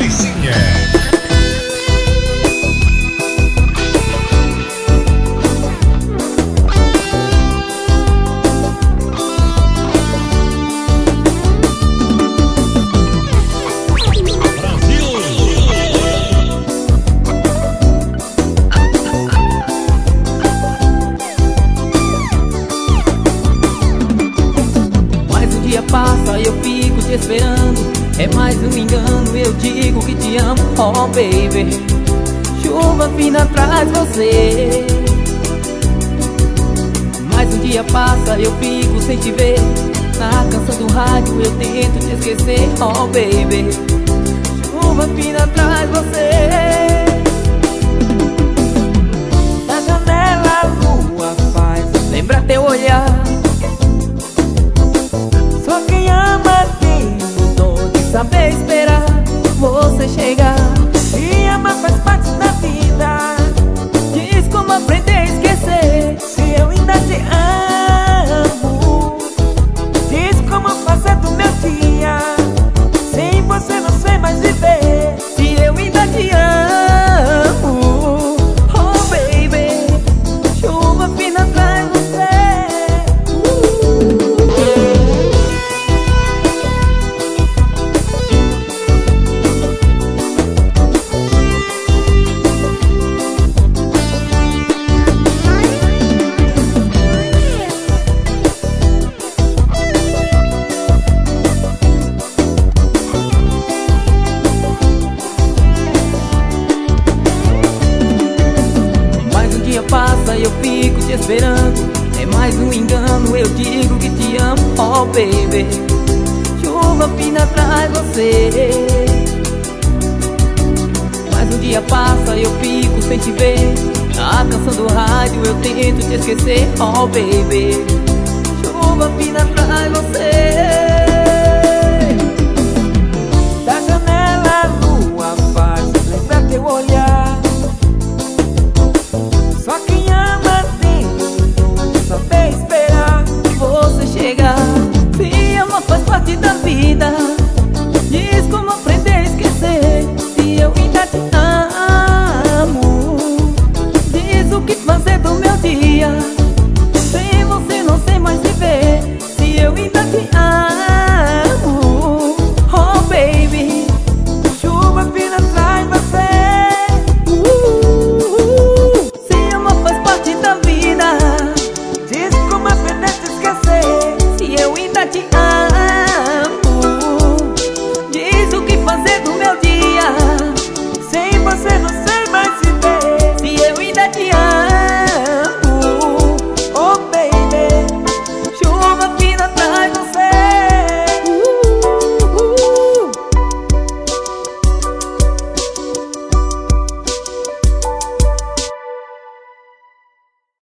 Patricinha. Passa, eu fico te esperando. É mais um engano, eu digo que te amo. Oh baby, chuva fina traz você. Mais um dia passa, eu fico sem te ver. Na canção do rádio eu tento te esquecer. Oh baby, chuva fina traz você. Na janela a lua faz lembra teu olhar. Só quem ama tem o dom de Saber esperar você chegar. E amar faz parte da vida. Diz como aprender a esquecer. Se eu ainda te amo, diz como fazer do meu dia. Sem você não sei mais viver. Se eu ainda te amo, oh baby, chuva fina traz você. Passa, eu fico te esperando. É mais um engano, eu digo que te amo. Oh baby, chuva fina traz você. Mais um dia passa, eu fico sem te ver. Na canção do rádio eu tento te esquecer. Oh baby, chuva fina traz você. Da janela a lua faz lembrar teu olhar. Só quem ama tem que saber esperar Você chegar. Se amar faz parte da vida.